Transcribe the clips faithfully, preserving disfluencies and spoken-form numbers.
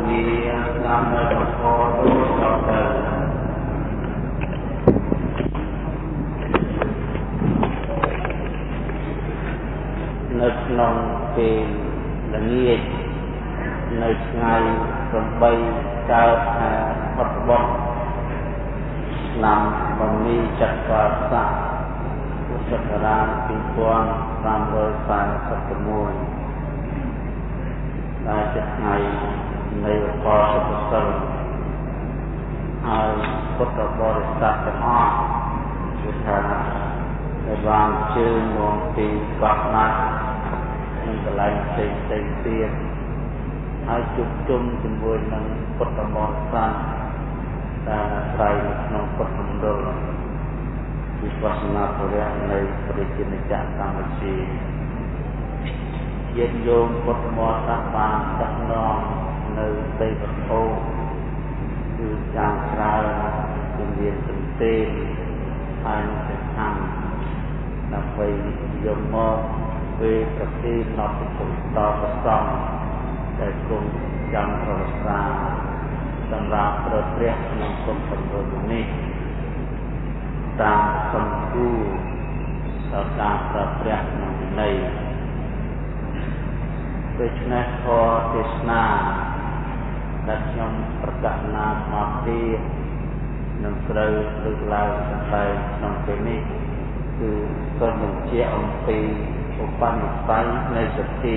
มีนำในหลวงพ่อดูต่อไปนึกนองเป็นละเงียดในไงสมบัยเจ้าหาปัจจุบันนำมันมีจักรสะอุสกรานปีกวนตามโดยสารสัตมวยได้จักไงในปอสุขสันต์เอาพุทธบริษัทจะอ้อสุธาในบางชื่อมวงปีกักนัดมันก็ไหลเต็มเต็มเตียนให้จุดจุ่มจมวยนั้นพุทธบริษัทแต่ใครนองพุทธมณฑลวิปัสสนาภริยในปริจินจักรธรรมชีเย็นโยมพุทธบริษัทบางจักนองในเตยประโทคือจางคราวจึงเรียนถึงเต้นภายในเป็นทางนับไปยมมอเวกตีนอกสุดต่อประสองแต่กลุ่มจำประสาสำหรับประเทศในกลุ่มตำรวจนี้ตามคำพูดต่อการประเทศในโดยเฉพาะพอเทศนาและยมประกาศนามาดีนั่งเสือลึกลายสังเกตนั่งเป็นนี้คือก็หนึ่งเชี่ยองปีอุปนิสัยในสติ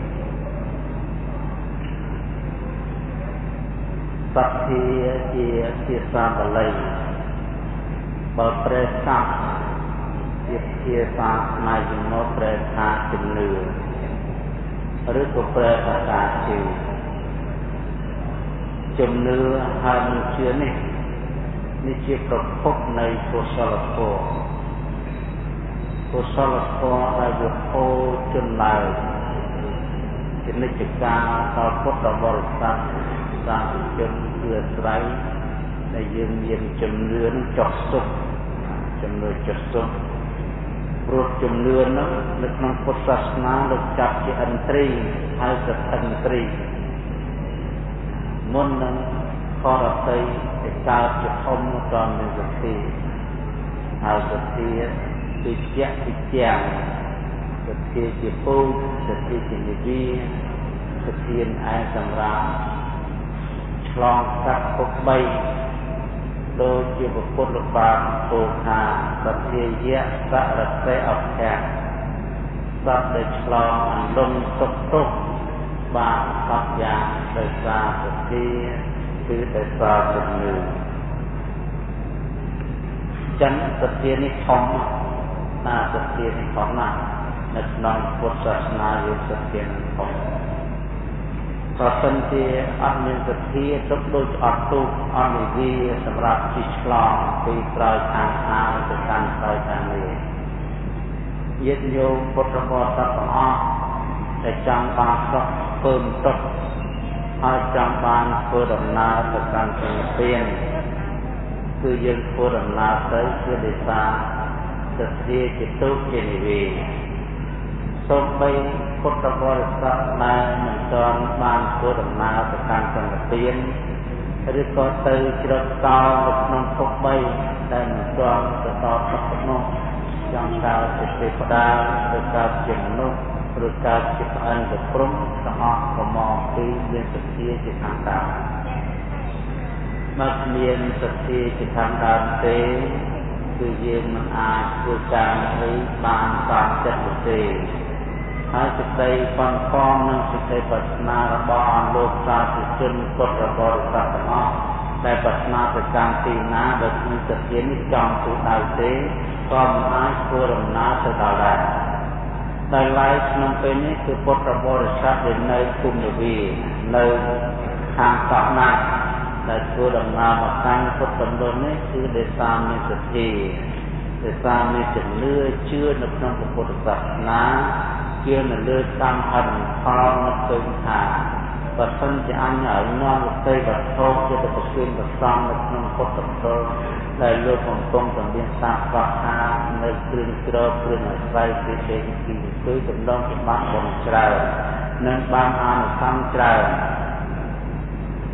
สัพพิเจียเจียสาบลัยบาเปรสักเจียเจียสาในจุโนเปรธาจินเนือหรือตัวเปรภาษาจิวจมเนื้อหามุเชื่อนี่นี่เชื่อประพบในโคสลโคโคสลโคได้บุโคจนลายจะนึกถึงการต่อพุทธบริษัทสร้างจนเกิดไรในยืนยืนจมเนื้อนั้นจดสุดจมเนื้อจดสุดรวดจมเนื้อนั้นนึกน้องพุทธศาสนาลึกจับที่อันตรีให้สัตอันตรีมุนนั้นขอรับใจแต่การจะอมตอนในสติเอาสติติเจียติเจียงสติจิปูสติจินิบีสติไอสัมราลองสักพบใบโดยจิบุพุทธบาทโตหาสติเยะสะระเสออกแขกสัตว์ได้ลองอันลงตกตกบางสักอย่างได้สาสติคือได้สาสมือจันสตินิคมนาสตินิคมนาในนองพุทธศาสนาอยู่สตินิคมศาสนาที่อันมีสติทุกโดยอัตตุอันมีสำหรับจิตกลางปีปลายทางอาจะการปลายทางนี้ยึดโยมพุทธบริษัทอ๋อแต่จังบางก็เพิ่มตกให้จังบางเพื่อดำนาประการเป็นเปลี่ยนคือยืนเพื่อดำนาใช้เพื่อเดชาสติจิตตุเจนิวีสมไปพุทธบริษัทมาเหมือนตอนบางเพื่อดำนาประการเป็นเปลี่ยนหรือก็เตยจรดต่อหมดน้องพกใบได้เหมือนตอนจะต่อสักน้องจังการจิตเทปดาหรือการเจริญนุหรือการจิตอันเดือดร้อนสหกมองปีเรียนสติจิตทางดาวมักเรียนสติจิตทางดาวเตคือเย็นมันอาจคือการหรือบางสามจัตุเตให้จิตใจฟังฟองนั่งจิตใจปัจนาระบอนโลกสาธุชนกฎระบอบสัตว์อ๋อแต่ปัจนาเป็นการตีน้าโดยมีสตินิจงสุดาวเตก็มันอาจเพื่อรำนาสดาแลในไลฟ์นำไปนี้คือพุทธบริษัทในคุมยวีในทางต่อหน้าในตัวดำนามาทางพุทธตำรวจนี้คือเดชามีสติเดชามีจิตเลื่อยเชื่อในพระพุทธศาสนาเชื่อในเลื่อยตามหันพามาเกินหาปัจจัยจะอันใหญ่นอนเตยบัดโทษจะจะประสิทธิ์ประสานในพระพุทธตำรวจในเรื่องของตรงต่างเรียนสร้างปราชาในเครื่องกระเพื่อนใส่เสียงกินคือเป็นน้องเป็นบ้านของเจ้า nên ban an sang trời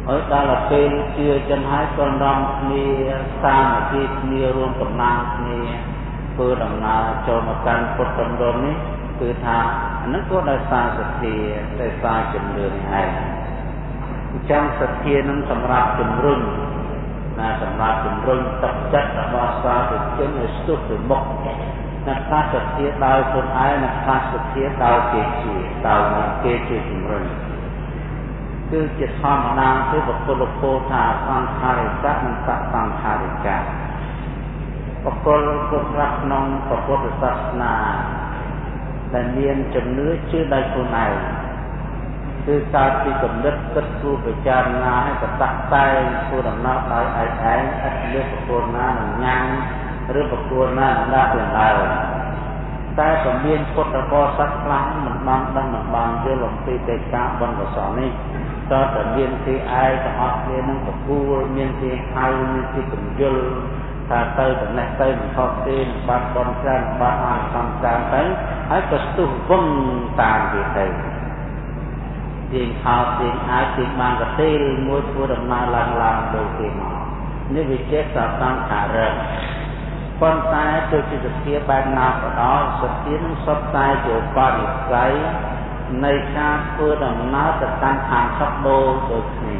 ហើយដល់ទៅពេលជឿចឹងហើយក៏នាំគ្នាសាមគ្គីគ្នារួមកម្លាំងគ្នាធ្វើដំណើរចូលមកកាន់ពុទ្ធមរនេះគឺថាអានោះក៏ដោយសារសទ្ធាដោយសារជំនឿនេះឯងអញ្ចឹងសទ្ធានឹងសម្រាប់ជំរុញណាសម្រាប់ជំរុញទឹកចិត្តរបស់សាធុជនឲ្យស្ទុះទៅមុខអ្នកខ្លះសទ្ធាដោយខ្លួនឯងអ្នកខ្លះសទ្ធាដោយគេជឿដោយគេជឿជំរុញគឺជាធម្មតាគឺបុគ្គលពោលថាសង្ខារិកៈនិងសសង្ខារិកៈបុគ្គលគ្រប់ខ្លះក្នុងពុទ្ធសាសនាដែលមានជំនឿជឿដោយខ្លួនឯងគឺកើតពីគំនិតគិតគូរពិចារណាឲ្យប្រតាក់តែងធ្វើដំណើរដោយឯកឯងឥតលើបុគ្គលណានឹងញ៉ាំងឬបុគ្គលណានឹងដាក់ទៅឡើយតែក៏មានពុទ្ធបរិស័ទខ្លះមិនបានដឹងមិនបានយល់អំពីកិច្ចការបុណ្យកុសលនេះតើតើមានទីឯកទាំងអស់គ្នានឹងប្រគួរមានទីហៅមានទីពន្យល់ថាទៅតំណេះទៅមិនខុសទេបាត់បនច្រើនបាត់អានសំច្រើនទៅហើយក៏ស្ទុះវឹងតាមវាទៅទៀងខោទៀងអាចទៀងបានកទេលមួយធ្វើដំណើរឡើងឡើងដូចគេមកនេះវាជាសសង្ខារៈប៉ុន្តែទៅជាសទ្ធាបែបណាក៏ដោយសទ្ធានឹងសុទ្ធតែជាបរិស័យនៃការធ្វើដំណើរទៅតាមខាងសុខដូចដូចគ្នា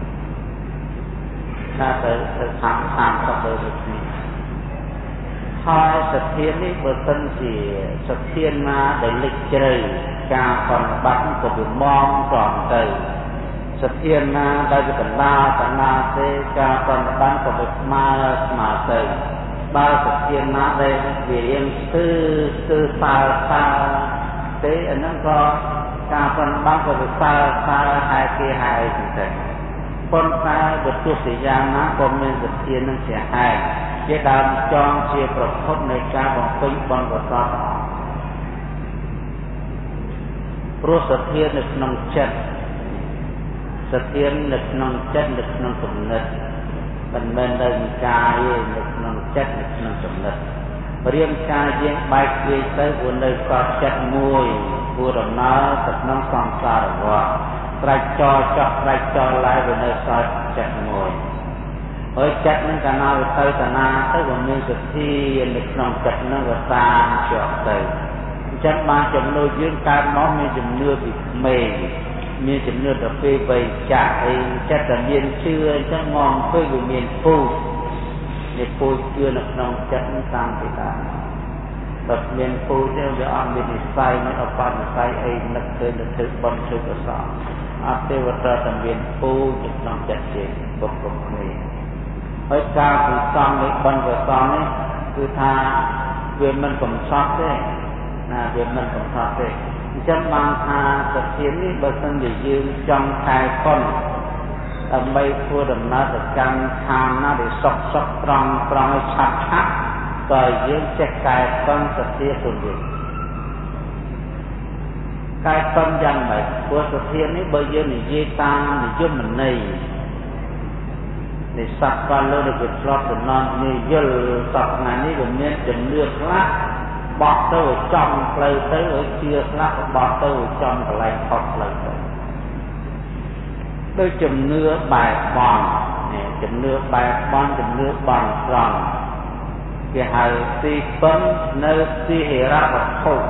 ថាទៅទៅខាងខាងសុខដូចគ្នាហើយសទ្ធានេះបើសិនជាសទ្ធាណាដែលលិចជ្រៅការបប្រតិបត្តិក៏វាមងត្រង់ទៅសទ្ធាណាដែលវាកណ្ដាលកណ្ដាលទេការបប្រតិបត្តិក៏វាស្មើស្មើទៅបើសទ្ធាណាដែលវារៀងស្ទើស្ទើសើសើទេអាហ្នឹងក៏ការប្រតិបត្តិក៏វាសើសើហើយគេហើយចឹងទៅប៉ុន្តែបើទោះជាយ៉ាងណាក៏មានសទ្ធានឹងជាហេតុជាដើមចងជាប្រភពនៃការបំពេញបុណ្យកុសលព្រោះសទ្ធានៅក្នុងចិត្តសទ្ធានៅក្នុងចិត្តនៅក្នុងគំនិតមិនមែននៅក្នុងកាយទេនៅក្នុងចិត្តនៅក្នុងគំនិតរៀងកាយយើងបែកគ្នាទៅព្រោះនៅកត់ចិត្តមួយព្រោះដំណើរទៅក្នុងសង្សារវដ្តស្រេចចោលចោះស្រេចចោលឡើយវានៅសល់ចិត្តមួយហើយចិត្តនឹងកាលណាវាទៅតាណាទៅវាមានសទ្ធានៅក្នុងចិត្តនឹងវាសាងជាប់ទៅអញ្ចឹងបានចំណូលយើងកើតមកមានជំនឿពីក្មេងមានជំនឿទៅពេលវ័យចាស់អីចិត្តតែមានជឿអញ្ចឹងមកពេលវាមានពូជនេះពូជជឿនៅក្នុងចិត្តនឹងតាំងពីដើមបើមានពូជទេវាអត់មាននិស្ស័យមានអបនិស្ស័យអីនឹកឃើញទៅធ្វើបុណ្យជួយកុសលអត់ទេវតាតែមានពូជក្នុងចិត្តជាពុកពុកគ្នាហើយការពិសងនៃបុណ្យកុសលនេះគឺថាវាមិនកំសត់ទេណាវាមិនកំសត់ទេអញ្ចឹងបានថាសទ្ធានេះបើសិនជាយើងចង់ខែគុណដើម្បីធ្វើដំណើរទៅកាន់ឋានណាដែលសុខសុខត្រង់ត្រង់ឲ្យឆាប់ឆាប់ក៏យើងចេះកែគុណសទ្ធាទៅវិញកែគុណយ៉ាងម៉េចព្រោះសទ្ធានេះបើយើងនិយាយតាមនិយមន័យនៃសត្វបានលើដែលឆ្លប់ដំណំនេះយល់សពថ្ងៃនេះវាមានជំនឿខ្លះបោះទៅឲ្យចំផ្លូវទៅឲ្យជឿខ្លះបោះទៅឲ្យចំកន្លែងខុសផ្លូវទៅដោយជំនឿបែបបន់នេះជំនឿបែបបន់ជំនឿបន់ត្រង់គេហៅទីពឹងនៅទីហិរវត្ថុ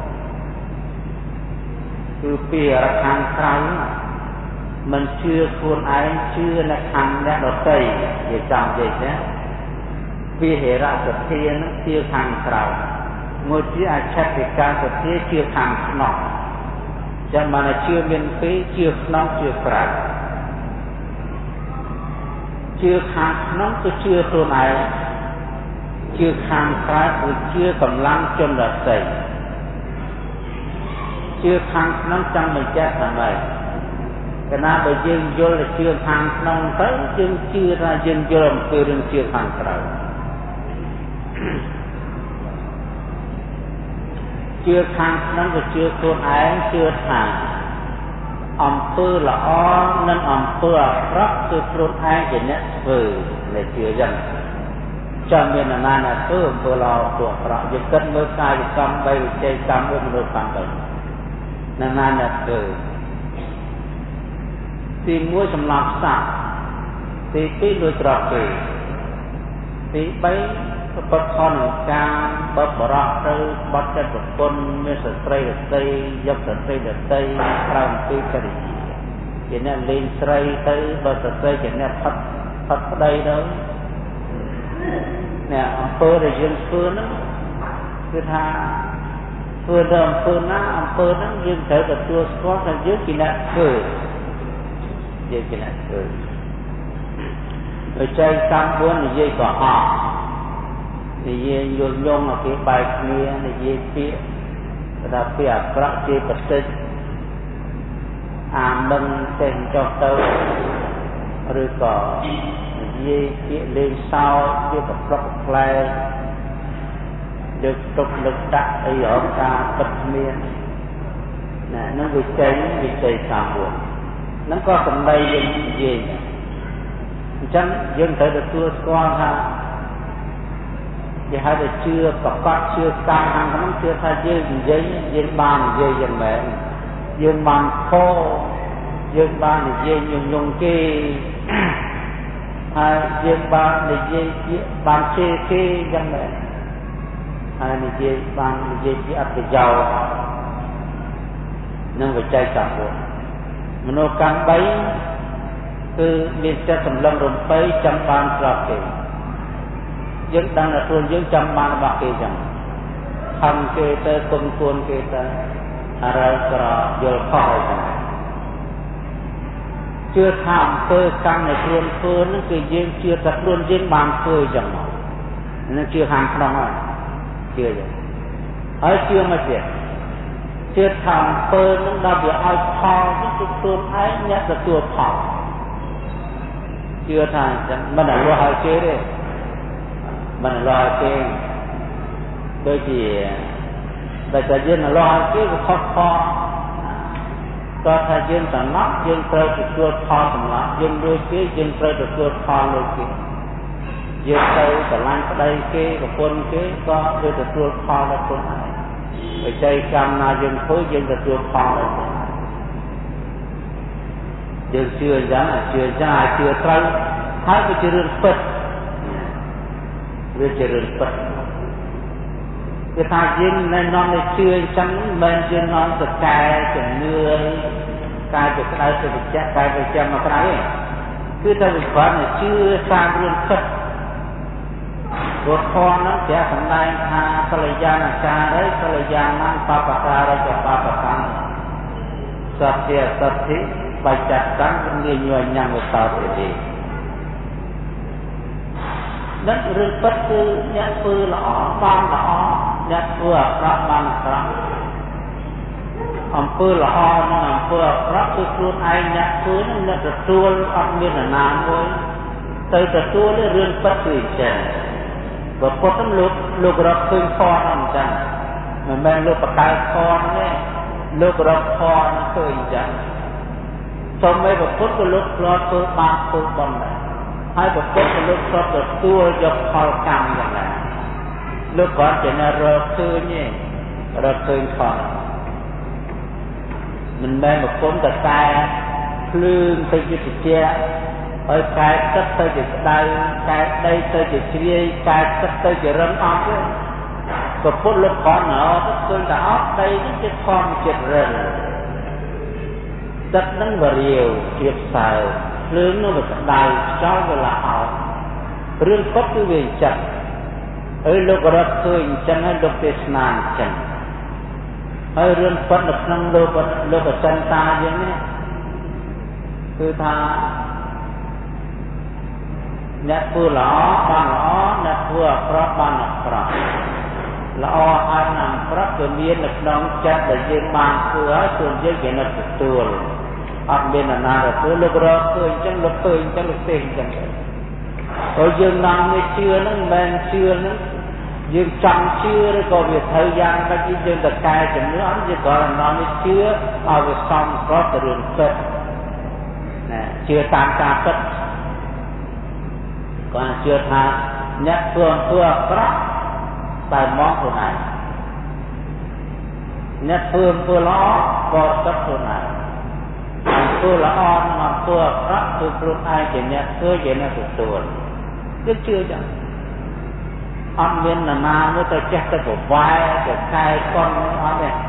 គឺពីរខាងក្រៅមិនជឿខ្លួនឯងជឿនៅខាងអ្នកដទៃនិយាយចំនិយាយណាពីហិរសទ្ធានឹងជឿខាងក្រៅមួយជាអច្ឆតិកាសទ្ធាជឿខាងក្នុងចាំបានជឿមានពីរជឿក្នុងជឿក្រៅជឿខាងក្នុងគឺជឿខ្លួនឯងជឿខាងក្រៅគឺជឿកម្លាំងជនដទៃជឿខាងក្នុងចង់បញ្ជាក់ថាម៉េចកណាបើយើងយល់ទៅជឿខាងក្នុងទៅយើងជឿថាយើងយល់អំពីរឿងជឿខាងក្រៅជឿខាងក្នុងក៏ជឿខ្លួនឯងជឿថាអំពើល្អនិងអំពើអាក្រក់គឺខ្លួនឯងជាអ្នកធ្វើនៃជឿយ៉ាងចាំមានអាណាណាធ្វើអំពើល្អអំពើអាក្រក់យើងគិតមើលកាយកម្មបីវិច័យកម្មមួយមនុស្សកម្មទៅណាណាណាធ្វើទីមួយសម្រាប់សត្វទីពីរលួចត្រកគេទីបីប្រព្រឹត្តខនការបើបរោះទៅបាត់ចិត្តប្រពន្ធមានស្ត្រីដតីយកស្ត្រីដតីក្រៅអំពីកិរិយាជាអ្នកលេងស្រីទៅបើស្ត្រីជាអ្នកផឹកផឹកប្តីទៅអ្នកអំពើដែលយើងធ្វើហ្នឹងគឺថាធ្វើទៅអំពើណាអំពើហ្នឹងយើងត្រូវទទួលស្គាល់ថាយើងជាអ្នកធ្វើយើងជាអ្នកធ្វើដោយចែកកម្មបួននិយាយក៏អត់និយាយយល់ញងឲ្យគេបែកគ្នានិយាយពាក្យថាពាក្យអាក្រក់ជាប្រសិទ្ធអាមិនចេះចុះទៅឬក៏និយាយពាក្យលេងសើចជាប្រប្រុកផ្លែលើកទុកលើកដាក់អីរកការពិតមានណានឹងវិច័យវិច័យកម្មបួនហ្នឹងក៏សម្ដីយើងនិយាយអញ្ចឹងយើងត្រូវទទួលស្គាល់ថាគេហៅថាជឿប្រកបជឿតាមខាងក្នុងជឿថាយើងនិយាយយើងបាននិយាយយ៉ាងម៉េចយើងបានខោយើងបាននិយាយញញងគេហើយយើងបាននិយាយជាបានជេរគេយ៉ាងម៉េចហើយនិយាយបាននិយាយជាអត្ថប្រយោជន៍នឹងវិច័យកម្មបួនមនោកម្មបីគឺមានចិត្តសម្លឹងរំពៃចាំបានស្រាប់គេយើងដឹងថាខ្លួនយើងចាំបានរបស់គេចឹងខំគេទៅគុំគួនគេទៅអរិយក្រយល់ខុសហើយចឹងជឿថាអំពើកម្មនៃខ្លួនធ្វើនឹងគឺយើងជឿថាខ្លួនយើងបានធ្វើចឹងមកនឹងជឿខាងក្នុងហើយជឿចឹងហើយជឿមកទៀតជឿថាអំពើនឹងដល់វាឲ្យផលនេះគឺខ្លួនឯងអ្នកទទួលផលជឿថាចឹងមិនឲ្យឲ្យគេទេមិនឲ្យគេដូចជាតែតែយើងឲ្យគេវាខុសផលក៏ថាយើងតំណក់យើងត្រូវទទួលផលសម្រាប់យើងដូចគេយើងត្រូវទទួលផលដូចគេយើងទៅឆ្លាញ់ប្តីគេប្រពន្ធគេក៏វាទទួលផលដល់ខ្លួនឯងបច្ច័យកម្មណាយើងធ្វើយើងទទួលផលដល់ខ្លួនយើងជឿយ៉ាងជឿចាជឿត្រូវហើយវាជារឿងពិតវាជារឿងពិតគឺថាយើងនៅនាំឲ្យជឿអញ្ចឹងមិនមែនយើងនាំទៅកែជំនឿកាយទៅក្តៅទៅវិជ្ជកាយទៅចាំមកក្រៅទេគឺតែវាគ្រាន់តែជឿតាមរឿងពិតព្រោះខនោះព្រះសម្ដែងថាកល្យាណចារិកល្យាណំបបការិកបបកម្មសត្យសទ្ធិបច្ចៈកម្មងាយញយញ៉ាំទៅតទៅទេនឹងរឿងពិតគឺអ្នកធ្វើល្អបានល្អអ្នកធ្វើអាក្រក់បានអាក្រក់អំពើល្អនិងអំពើអាក្រក់គឺខ្លួនឯងអ្នកធ្វើនឹងអ្នកទទួលអត់មាននរណាមួយទៅទទួលរឿងពិតគឺអញ្ចឹងបើពុទ្ធលោកលោករកឃើញផនអញ្ចឹងមិនមែនលោកបកកើតផនទេលោករកផនឃើញអញ្ចឹងសូម្បីពុទ្ធក៏លោកធ្លាប់ធ្វើបាបធ្វើបុណ្យដែរហើយប្រពុតលោកក៏ទទួលយកផលកម្មយ៉ាងណាលោកគាត់ជាអ្នករកឃើញទេរកឃើញផលមិនមែនប្រពន្ធតែតែភ្លើងទៅជាត្រជាក់ហើយកែទឹកទៅជាក្តៅកែដីទៅជាជ្រាយកែទឹកទៅជារឹងអត់ទេប្រពុតលោកគាត់ណោទៅឃើញតែអត់ដីនេះជាធម្មជាតិរឹងទឹកនឹងវរាវជាផ្សៅភ្លើងនោះវាក្តៅចោលវាละអោរឿងពិតគឺវាអញ្ចឹងហើយលោករត់ឃើញអញ្ចឹងហើយលោកទេសនាអញ្ចឹងហើយរឿងពិតនៅក្នុងលោកលោកអចិន្តាយើងនេះគឺថាអ្នកធ្វើល្អបានល្អអ្នកធ្វើអាក្រក់បានអាក្រក់ល្អហើយអាក្រក់គឺមាននៅក្នុងចិត្តដែលយើងបានធ្វើហើយខ្លួនយើងគេនឹកទទួលអត់មានអាណាទទួលលោករកឃើញអញ្ចឹងលោកឃើញអញ្ចឹងលោកទេសអញ្ចឹងហើយយើងនាំនេះជឿហ្នឹងមិនមែនជឿហ្នឹងយើងចង់ជឿឬក៏វាត្រូវយ៉ាងម៉េចយើងទៅកែជំនឿអត់យើងគ្រាន់តែនាំនេះជឿឲ្យវាសមស្របទៅរឿងពិតណាជឿតាមការពិតគាត់ជឿថាអ្នកធ្វើអំពើអាក្រក់តែមកខ្លួនឯងអ្នកធ្វើអំពើល្អក៏ទឹកខ្លួនឯងអំពើល្អនិងអំពធ្វើអាក្រក់គឺខ្លួនឯងជាអ្នកធ្វើជាអ្នកទទួលគឺជឿចឹងអត់មាននរណាមួយទៅចេះទៅប្រវែទៅកែកន់អត់ទេ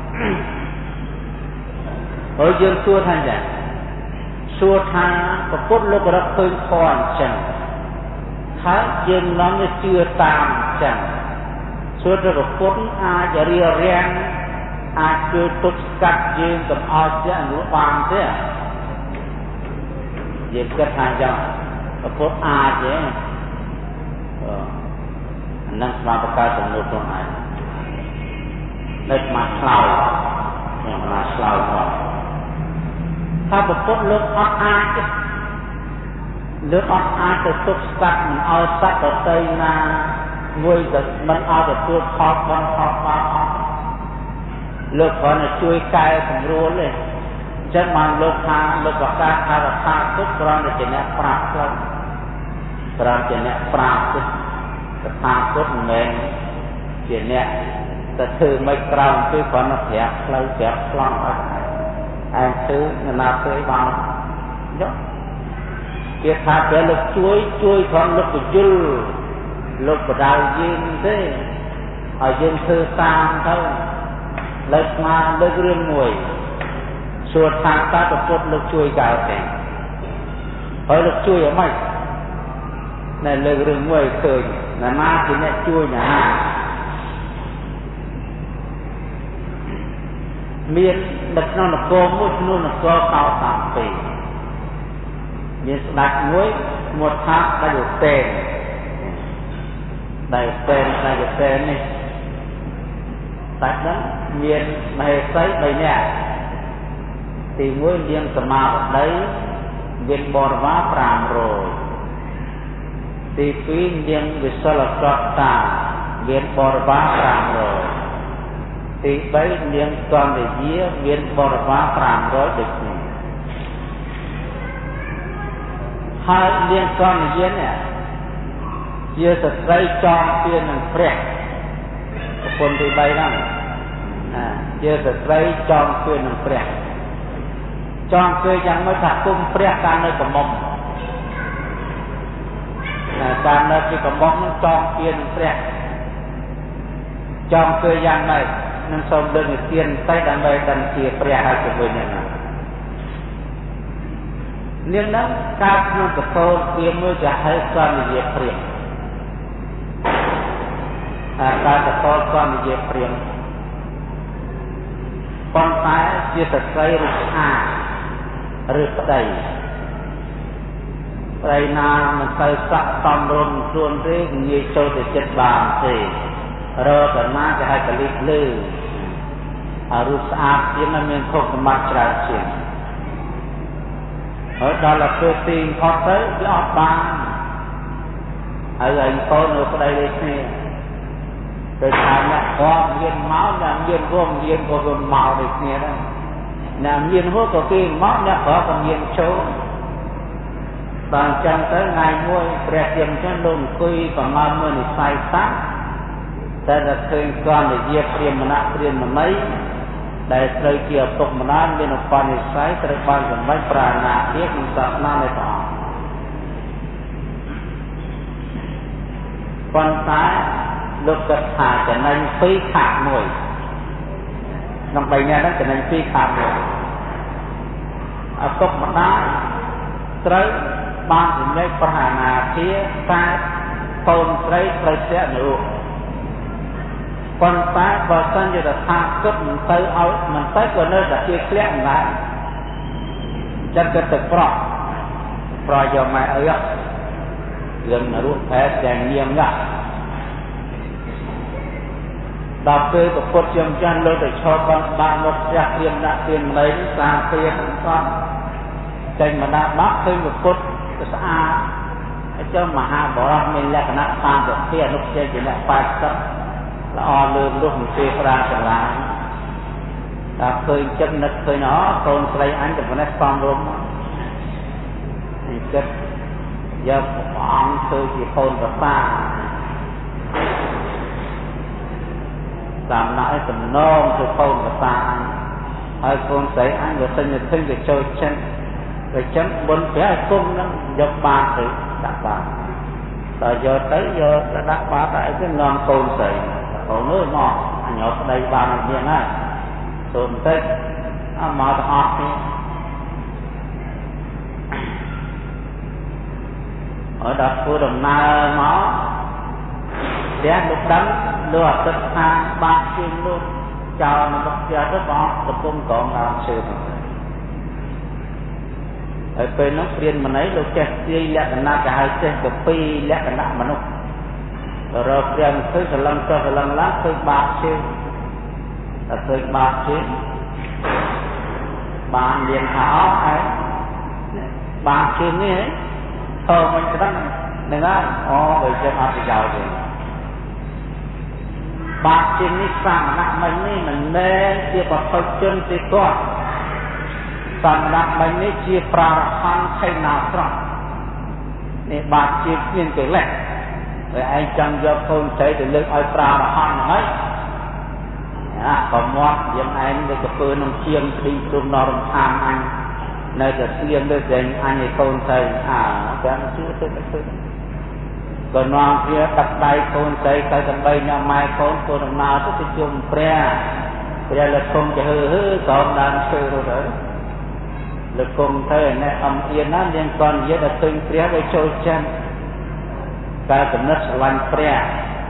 ហើយយើងសួរថាចាសួរថាប្រពុតលោករកឃើញធម៌អញ្ចឹងហើយយើងនាំទៅជឿតាមអញ្ចឹងសួរទៅប្រពុតអាចរៀបរៀងអាចជួយទប់ស្កាត់យើងកុំឲ្យជាអនុបានទេយើងគិតថាយ៉ាងប្រពុតអាចទេអានឹងស្មារតីចំនួនខ្លួនឯងនៅស្មាឆ្លើយខ្ញុំមកឆ្លើយមកថាប្រពុតលោកអត់អាចលោកអត់អាចទៅទប់ស្កាត់មិនឲ្យសត្វដទៃណាមួយទៅមិនឲ្យទទួលផលបានផលបានអត់លោកគ្រាន់តែជួយកែសម្រួលទេអញ្ចឹងបានលោកថាលោកប្រកាសថារដ្ឋាភិបាលគ្រាន់តែជាអ្នកប្រាប់ផ្លូវគ្រាន់ជាអ្នកប្រាប់ទេរដ្ឋាភិបាលមិនមែនជាអ្នកទៅធ្វើមិនក្រោមគឺគ្រាន់តែប្រាប់ផ្លូវប្រាប់ប្លង់អត់ឯងធ្វើនៅណាធ្វើបានយកគេថាពេលលោកជួយជួយគ្រាន់លោកបញ្យលលោកបដៅយើងទេហើយយើងធ្វើតាមទៅលើកមកលើករឿងមួយសួរថាតើប្រពុតលោកជួយកើតទេហើយលោកជួយអ្ម៉េចនៅលើករឿងមួយឃើញណាណាជាអ្នកជួយណាមាននៅក្នុងនគរមួយចំនួននគរកោតាមពីមានស្ដេចមួយឈ្មោះថាដៃឧតេនដៃឧតេនដៃឧតេននេះស្ដេចហ្នឹងមានមហេសីបីនាក់ទីមួយនាងសមាបតីមានបរិវារប្រាំរយទីពីរនាងវិសិលកតាមានបរិវារប្រាំរយទីបីនាងកណ្ដយាមានបរិវារប្រាំរយដូចនេះហើយនាងកណ្ដយានេះជាស្ត្រីចងពៀននឹងព្រះប្រពន្ធទីបីហ្នឹងជាស្ត្រីចងពៀននឹងព្រះចងពៀនយ៉ាងម៉េចថាគុំព្រះតាមនៅកំមុំតាមនៅទីកំមុំនឹងចងពៀននឹងព្រះចងពៀនយ៉ាងម៉េចនឹងសូមលើកនិទានទៅដើម្បីដឹងជាព្រះហើយទៅវិញហ្នឹងនាងហ្នឹងកើតក្នុងកតោព្រាមមួយគេហៅកណ្ដយាព្រាមអាការកតោកណ្ដយាព្រាមប៉ុន្តែជាស្ត្រីរូបស្អាតឬប្តីប្តីណាមិនទៅស័ក្តិសមរម្យខ្លួនទេងាយចូលទៅចិត្តបានទេរកណាគេហៅកលិះលឺអារូបស្អាតជាងមានខុសសម្បត្តិច្រើនជាងហើយដល់ទៅទីផុតទៅវាអត់បានហើយឯងកូននៅប្តីដូចគ្នាទៅថាអ្នកគាត់មានមកអ្នកមានរួមមានក៏រួមមកដូចគ្នាដែរអ្នកមានហូបក៏គេមកអ្នកក៏ក៏មានចូលបានចឹងទៅថ្ងៃមួយព្រះជាម្ចាស់លោកអង្គុយប្រមាណមួយនិស័យតាតែតែឃើញកណ្ដយាព្រាមណៈព្រាមណីដែលត្រូវជាឪពុកម្ដាយមានឧបនិស្ស័យត្រូវបានសម្រេចប្រាជ្ញាភាពនិងសាសនានៃព្រះអង្គប៉ុន្តែលោកគិតថាចំណេញពីរខាត់មួយក្នុងបីនាក់ហ្នឹងចំណេញពីរខាត់មួយឪពុកម្ដាយត្រូវបានសម្រេចប្រាជ្ញាភាពតែកូនស្រីត្រូវជាអនុប៉ុន្តែបើសិនជាថាគិតមិនទៅឲ្យមិនទៅក៏នៅតែជាធ្លាក់ដែរចិត្តគិតទៅប្រោះប្រយោម៉ែអើយរឿងរស់ផែតែញៀមណាស់ដល់ពេលប្រពុតជាម្ចាស់លើទៅឈរបានបានមកផ្ទះព្រាមដាក់ព្រាមលេងសាព្រាមសោះចេញមកដាក់បាក់ឃើញប្រពុតស្អាតហើយចុះមហាបរោះមានលក្ខណៈតាមទៅជាអនុជ័យជាអ្នកប៉ែតទឹកល្អលើលុះមិនទេប្រាឆ្លាញ់តែឃើញចិត្តនឹកឃើញអូកូនស្រីអញទៅប៉ុណ្ណេះសំរុំនេះគិតយកព្រះអង្គធ្វើជាកូនប្រសាតាមដាក់ឲ្យសំណងទៅកូនប្រសាហើយកូនស្រីអញបើសិនជាឃើញទៅចូលចិត្ត rồi chấm bốn phía cung nó dọc ba từ đặt ba rồi giờ tới giờ đã đặt ba tại cái ngon côn sậy còn nữa mà nhỏ đây ba năm viên này tồn tết mà họ thì ở đó khu đồng na nó để lúc đánh lừa tất cả ba chuyên luôn chào nó bắt ra rất bỏ tập trung còn làm sự ở bên nó riêng mà nấy lúc chết đi lẽ cái na cái hai chết cái pi lẽ cái na mà nó rồi riêng tới cái lần tới cái lần lá tới ba chuyên là tới ba chuyên ba liền tháo ấy ba chuyên như thế thôi mình cái đó này đó ô bây giờ họ phải giàu rồi ba chuyên ní sang nặng mình ní mình nên chia vào thôi chân thì có sang nặng mình ní chia pra phan thay nào rồi này ba chuyên nhiên cái lệ rồi anh chẳng do không thấy thì lên ai pra phan hết à còn mót dân anh với cái phương nông chiêm đi xuống nó đồng tham anh nơi cái riêng với dành anh ấy không thấy à cái nó chưa thấy cái thứ còn non kia đặt tay con tay tay tầm bay nhà mai con con đồng nào tức thì chung pre pre là không chỉ hư hư còn đang chơi rồi đấy là cùng thế này âm yên nó liên quan với là từng pre với trôi chân cái tầm đất lạnh pre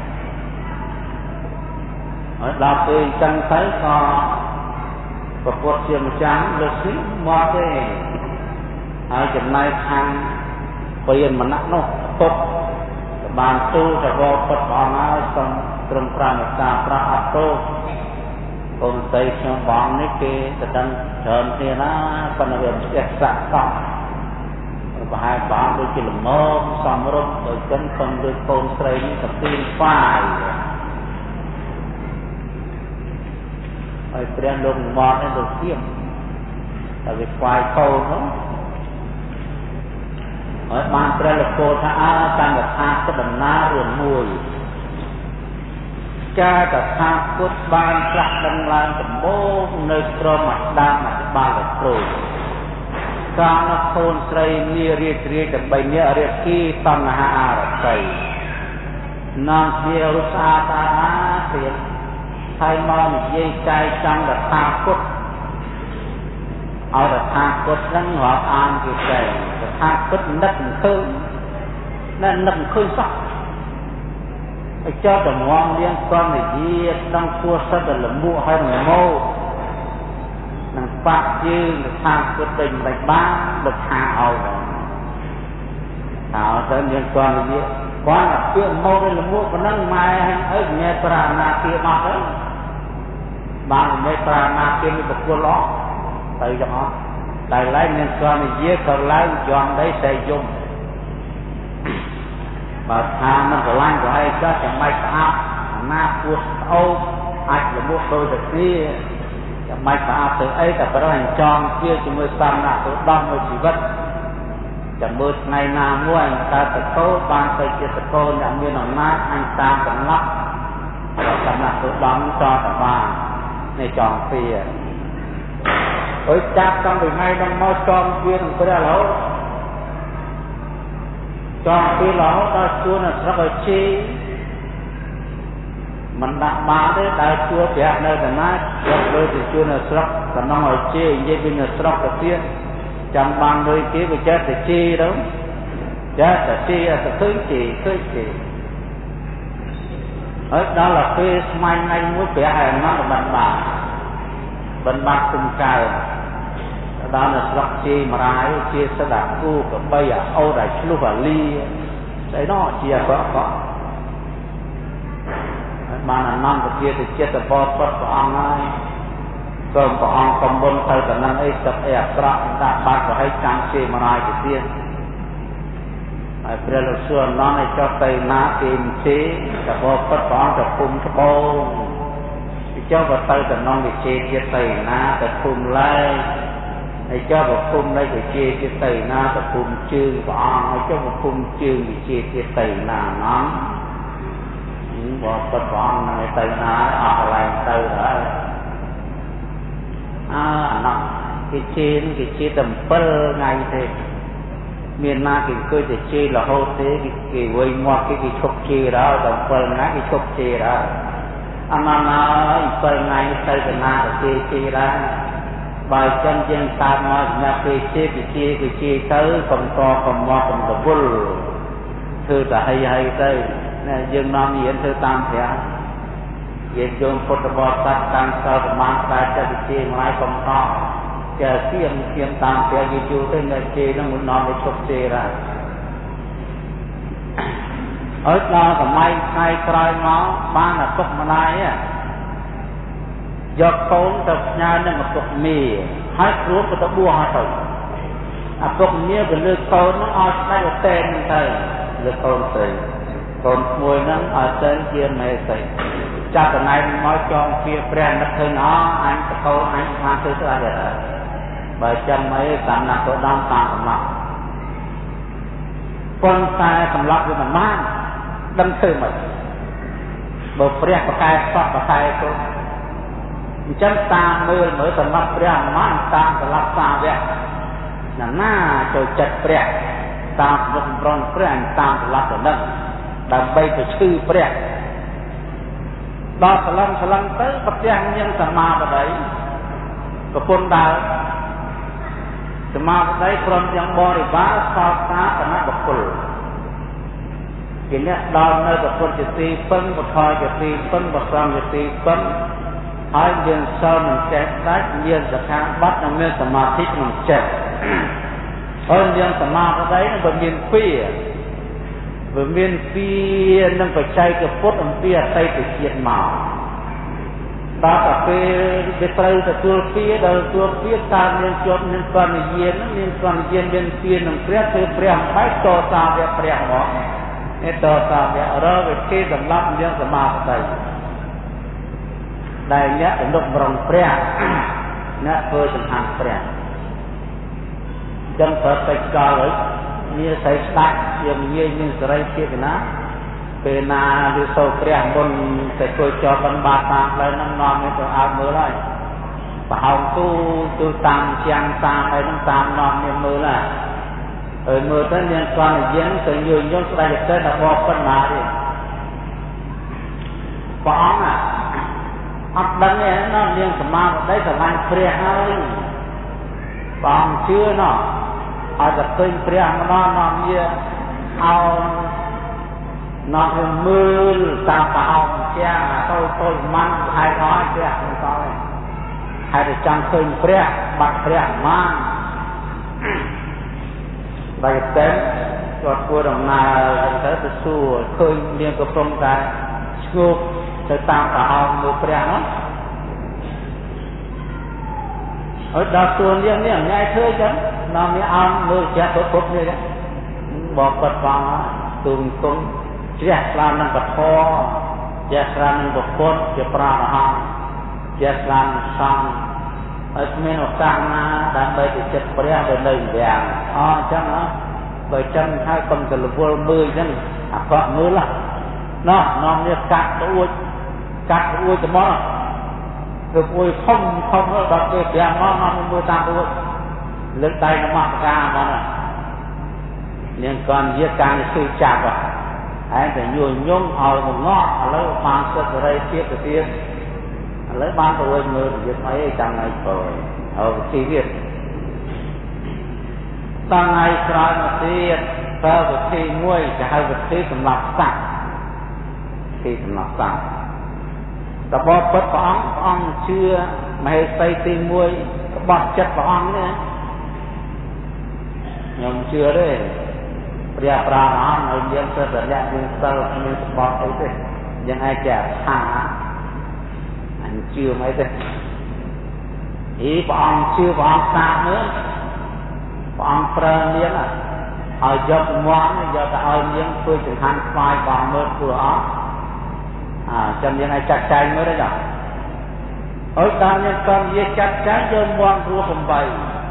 ở đó thì chân thấy có có cuộc chiến trắng lực sĩ mua thế ở trên này thang tiền mà nặng nó tốt bàn tuจะบอกปฐมมาส่งตรงพระมิตรพระอัตโตคนใจชมบังนี่คือจะดังเชิญที่น่าปนเวทเอกสักต่อไปให้บางโดยจิลโมกสมรบโดยจนคนโดยโคนใส่นี่กับตีนฝ้ายไอ้เปลี่ยนลงมอนี่โดยเทียมแต่ไปควายโตเนาะở ban tre là cô tha tăng là tha cái đầm ná ruộng mùi cha cả tha cốt ban sạc đâm lan tầm bố nơi pro mặt đa mặt ba là pro ca nó khôn srei nia riết riết đầm bay nia riết ki tăng là ha là srei non kia rút xa ta á tiền thay mong dây chai tăng là tha cốtเอาแต่ทางกดนั่งหัวอ่านกี่ใจแต่ทางกดนักคืนนั่นนักคืนสักไอ้เจ้าแต่มองเลี้ยงก้อนไอ้ยี่ต้องกลัวสักแต่ละมู่ให้หนูโม่นั่งปากยืนทางกดเต็มไปบ้านบดหาเอาเอาแต่เลี้ยงก้อนไอ้ยี่ก้อนเพื่อนโม่ได้ละมู่ก็นั่งมาให้เอ้ยเมตรานาเกียมาแล้วบางเมตรานาเกียมีบกลัวล้อtại đó tại lấy nên con này giết còn lấy chọn đấy xây dùng và tha nó còn lại của ai có chẳng may áp na cuột âu ai là mua đôi được đi chẳng may áp từ ấy cả cái hành tròn kia chỉ mới xăm là tôi đong mới chỉ vật chẳng bớt ngày nào mua anh ta tự cố ban tay kia tự cố nhận nguyên ở nát anh ta vẫn lắc và chẳng là tôi đong cho cả bà này tròn phì ở chắc trong vì ngay đang nói tròn kia thằng tôi đã lỗ tròn kia lỗ ta chua là rất là chi mình đặt ba đấy ta chua bẻ nơi là nát rất đôi thì chua là rất còn nó ngồi chi như bây giờ rất là tiên chẳng bằng đôi kia bị chết thì chi đâu chết là chi là thứ chỉ thứ chỉ ở đó là khi mai anh muốn bẻ hàng nó là bạn bà bên bạc cùng cài đó là rất chi mà ra chia sẽ đặt cu của bây giờ âu đại lúc và ly đấy nó chia có có mà là năm của kia thì chia từ bao quát của ông ấy còn của ông còn bốn thời cả năm ấy tập ép ra đã bắt của hai trăm chi mà ra cái tiền ai bây giờ xuân nó này cho tay ná tìm chi tập bao quát của ông tập cùng tập bao cho vào tay từ non bị chê chia tay na từ cùng lại hay cho vào cùng đây bị chê chia tay na từ cùng chương vào hay cho vào cùng chương bị chê chia tay na nón những bộ vật con này tay na ở lại tay đó à nó cái trên cái chế tầm pơ ngày thế miền na cái cơ thể chế là hô thế cái cái quay ngoa cái cái chụp chế đó tầm pơ ngày cái chụp chế đó anh nói nói pơ ngày xây cái na cái chế ra bài chân chân ta nói nhà cái chế cái chế cái chế tới còn to còn mò còn tập bul thư là hay hay tới này dương nam diễn thư tam thế diễn dương phật bồ tát tam sao mang ta cho cái chế lại còn to chờ xiêm xiêm tam thế cái chú tới nơi chế nó muốn nói để chụp chế ra ở đó còn may hai trai nó ba là tục mà này á do con tập nhà nên một tục mì hai ruột của tập bùa hai thôi à tục mía của lư con nó ở đây là tên thôi lư con thì còn mùi nó ở trên kia mẹ thì cha từ nay nói cho kia brand nó thôi nó anh tập câu anh mang thứ ra vậy bởi chân mấy tạm là tôi đang tạm mặt con sai cầm lọc của mình mang đâm thư mình bộ brand của cái sọt của cái tôi chân ta mưa mới tầm mắt brand mang ta tầm lọc ta vậy là na cho chặt brand ta được bron brand ta tầm lọc của nâng đâm bay từ chư brand đó là lần là lần tới bậc giang nhân sầm ma vào đấy có quân đào sầm ma vào đấy còn yang bò thì bá sao ta cả nó bậc quân cái này đào nơi bậc quân chỉ ti phân bậc hai chỉ ti phân bậc tam chỉ ti phân hai nhân sau mình chết đấy nhânจะข้างบัดนั่นเนี่ยสมาธิมันเจ็บเพราะnhânสมาvào đấy nó bị miên phi vừa miên phi nâng phải chay cái phốt ông phi tay từ chuyện màu đó là cái cái tay từ tua phi đầu tua phi ta nên chốt nên toàn nhiên nên toàn nhiên bên phi nâng phép từ phép phải to ta về phép đó nên to ta về ở đó về khi làm lắm nhân sẽ mà tay đây nhé để đụng vào phép nhé vừa chẳng hạn phép chân phật tay cao ấy như thấy sạch dường như những cái kia cái ná về na đi sâu cái bồn cái tôi cho con ba ta lấy năm non cái tôi áo mưa lại và hồng tu tu tam chiang tam hay năm tam non như mưa là ở mưa tới liên quan là diễn từ nhiều nhóm đại dịch tới là bỏ phân mà đi bỏ à ấp đánh này nó liên sầm ma đấy là lan phê hơi còn chưa nóอาจจะเคยเปรี้ยงนอนนอนเยี่ยเอานอนมือตาเปล่าเจ้าโตโตมันหายน้อยเจ้าไม่ต้องเลยหายแต่จังเคยเปรี้ยงบัดเปรี้ยงมันใบเต็มตัวตัวดำนาจะจะสู้เคยเรียนกับตรงกันชูจะตามเปล่ามือเปรี้ยงเนาะở đó tuần liên liên ngay thôi chứ nó mới ăn mưa chết tốt tốt như thế bỏ vật vào tuần tuần chết làm năng vật kho chết làm năng vật cốt chết ra hàng chết làm sang ở bên ở sang na đang bây giờ chết bia về nơi vàng à chắc nó bởi chân hai con từ vô mưa chân à có mưa là nó nó như cắt đuôi cắt đuôi cho món được ôi không không có đọc cái tiếng nó nó mới tam đuôi lên tay nó mặc ra mà nè liên còn với càng sự chặt à hãy phải nhồi nhung ở một ngõ lấy mang sợi dây chia từ tiên lấy ban đuôi người thì mấy chẳng này rồi ở chi tiết tăng ngày sau một tiết sau một khi nguôi thì hai một khi sầm lạp sạch khi sầm lạp sạchแต่พอเปิดฟ้องฟ้องเชื่อไม่ให้ใส่ตีมวยบอดจัดฟ้องเนี่ยยอมเชื่อด้วยเปรียบปราณเอาเลี้ยงเสด็จแล้วเลี้ยงเสด็จเลี้ยงสปอร์ตไอ้ด้วยยังไงแก่หาอันเชื่อไหมด้วยอีฟ้องเชื่อฟ้องตาเนื้อฟ้องเปรย์เลี้ยงอ่ะเอายกม้วนยกเอาเลี้ยงเพื่อถึงหันไฟฟ้องเมื่อตัวอ๋อà trong những ngày chặt cháy mới đấy nhở ở ta nhân con việc chặt cháy cho ngoan rùa không bày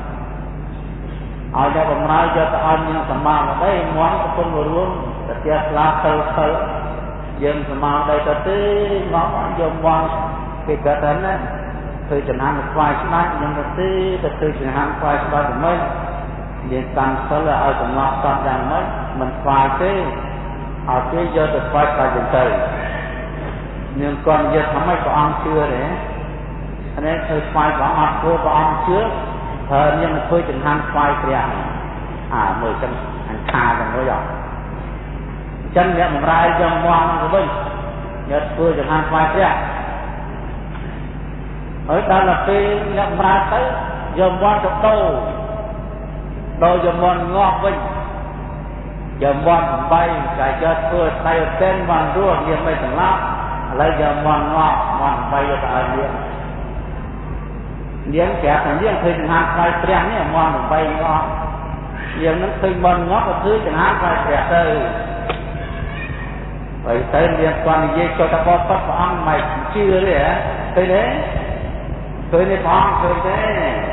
ở đây còn nói cho ta ăn những sản phẩm ở đây ngoan của con người luôn ta chết lá khơi khơi dân sản phẩm ở đây ta tí ngõ cho ngoan cái cái tên á ឃើញចំណានខ្វាយស្ដាច់យើងទៅទីទៅឃើញចំណានខ្វាយស្ដាច់ទៅមិនយើងតាមសិលឲ្យកំណត់ស្ដាប់យ៉ាងម៉េចមិនខ្វាយទេឲ្យគេយកទៅខ្វាយខ្វាយទៅទៅយើងគាត់និយាយថាម៉េចព្រះអង្គជឿទេនេះធ្វើខ្វាយព្រះអង្គអត់ធ្វើព្រះអង្គជឿហើយយើងទៅធ្វើចំណានខ្វាយព្រះអើមើលចឹងអង្ខាទាំងមួយអត់ចឹងអ្នកបម្រើយកមកទៅវិញយកធ្វើចំណានខ្វាយព្រះហើយដល់ទៅពេលអ្នកបម្រើទៅយកមកទៅដូរដូរយកមកងាស់វិញយកមកបីតែយកធ្វើស្ដីទៅបានរស់វាមិនសម្លាប់ឥឡូវយកមកងាស់មកបីទៅឲ្យវានាងប្រាប់ថានាងឃើញចំណានខ្វាយព្រះនេះមកបីងាស់យើងនឹងឃើញមកងាស់ក៏គឺចំណានខ្វាយព្រះទៅហើយទៅនាងគាត់និយាយចូលទៅបបព្រះអង្គមិនជឿទេហ៎ឃើញទេឃើញទេព្រះអង្គឃើញទេ